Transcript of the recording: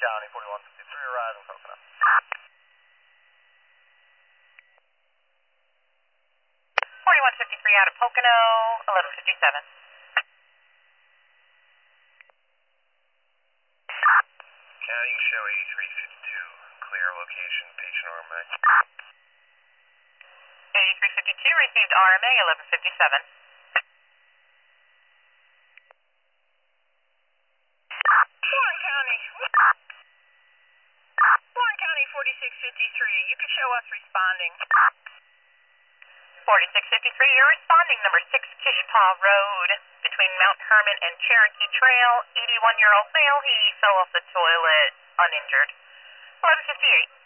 County, 4153, arriving Coconut. 4153 out of Pocono, 1157. County, show 8352, clear location, patient RMA. 8352 received RMA, 1157. Warren County. Warren County, 4653. You can show us responding. 4653, you're responding, number 6 Kishpaw Road, between Mount Hermon and Cherokee Trail, 81-year-old male, he fell off the toilet, uninjured. 1158.